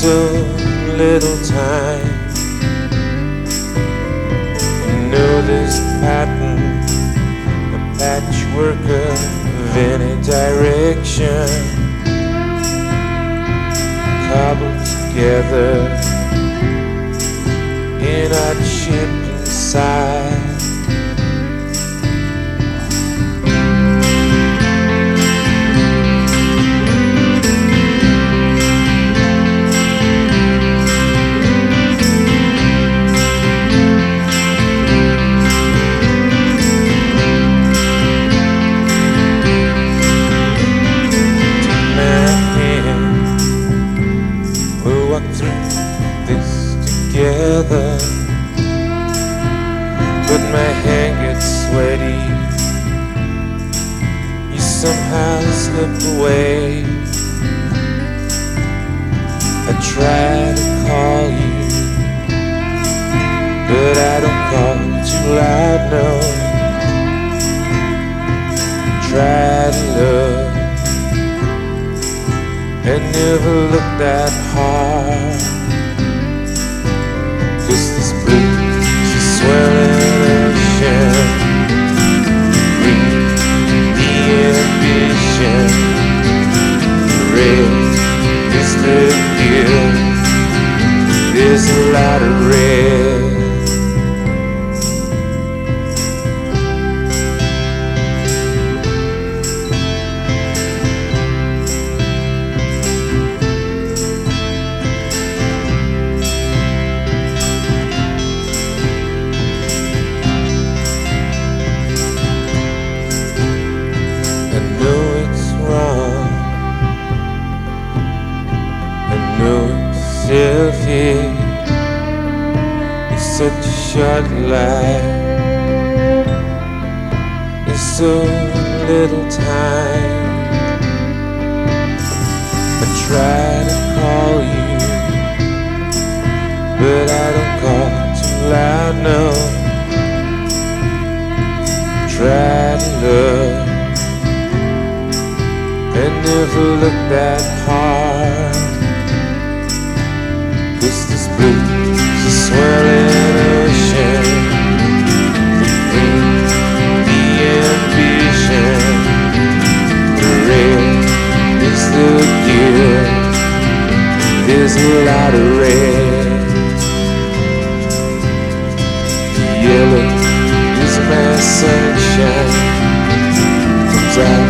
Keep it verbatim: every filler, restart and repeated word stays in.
so little time. You know this pattern, a patchwork of any direction, cobbled together in our chip inside. Together, but my hand gets sweaty. You somehow slip away. I try to call you, but I don't call too loud, no. Try to love and never look that hard. Cause this blues is swelling ocean, breathe the ambition. Red is the guilt, there's a lot of red. I know it's wrong, I know it's selfish. It's such a short life, it's so little time. I try to call you, but I don't call too loud, no. Try to love and never look that hard. Cause this blues is swelling ocean, between the ambition. The red is the guilt, there's a lot of red. The yellow is my sunshine, comes out